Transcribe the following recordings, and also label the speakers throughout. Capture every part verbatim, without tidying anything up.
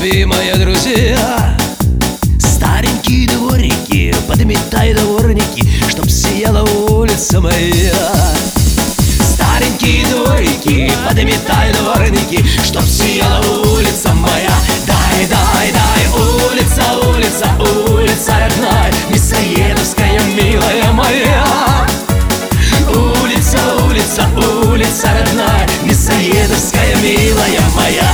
Speaker 1: любимые друзья. Старенькие дворики, подметай дворники, чтоб сияла улица моя. Старенькие дворики, подметай дворники, чтоб сияла улица моя. Дай, дай, дай, улица, улица, улица родная, Мясоедовская, милая моя. Улица, улица, улица родная, Мясоедовская, милая моя.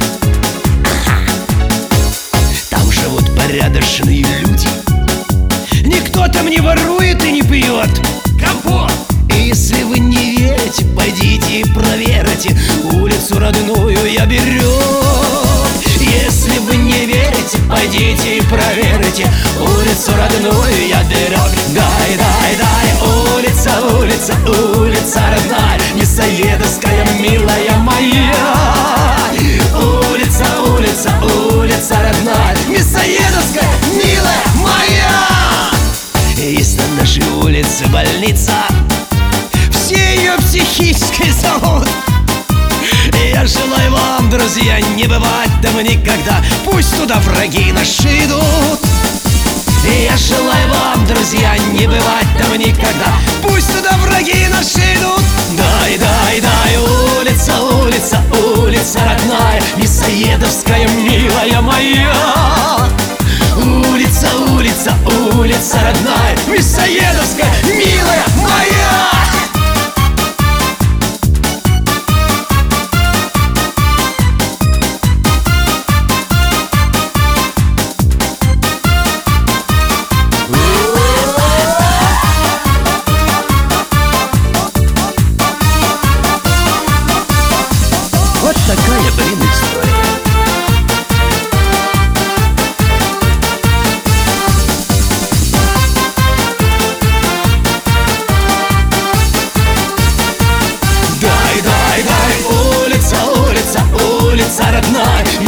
Speaker 1: Там живут порядочные люди, никто там не ворует и не пьет компот. И если вы не верите, пойдите и проверьте, улицу родную я берет. Если вы не верите, пойдите и проверьте, улицу родную я берет. Дай, дай, дай, улица, улица, улица родная, Мясоедовская, милая моя. Улица, улица, улица родная, Мясоедовская, милая моя. Есть на нашей улице больница, все ее психически зовут. Я желаю вам, друзья, не бывать там никогда, пусть туда враги наши идут. Я желаю вам, друзья, не бывать там никогда, пусть туда враги наши идут. Дай, дай, дай, улица, улица, улица родная, Мясоедовская, милая моя. Улица, улица, улица родная, Мясоедовская, милая моя. Вот такая, блин, история. Дай, дай, дай, улица, улица, улица родная,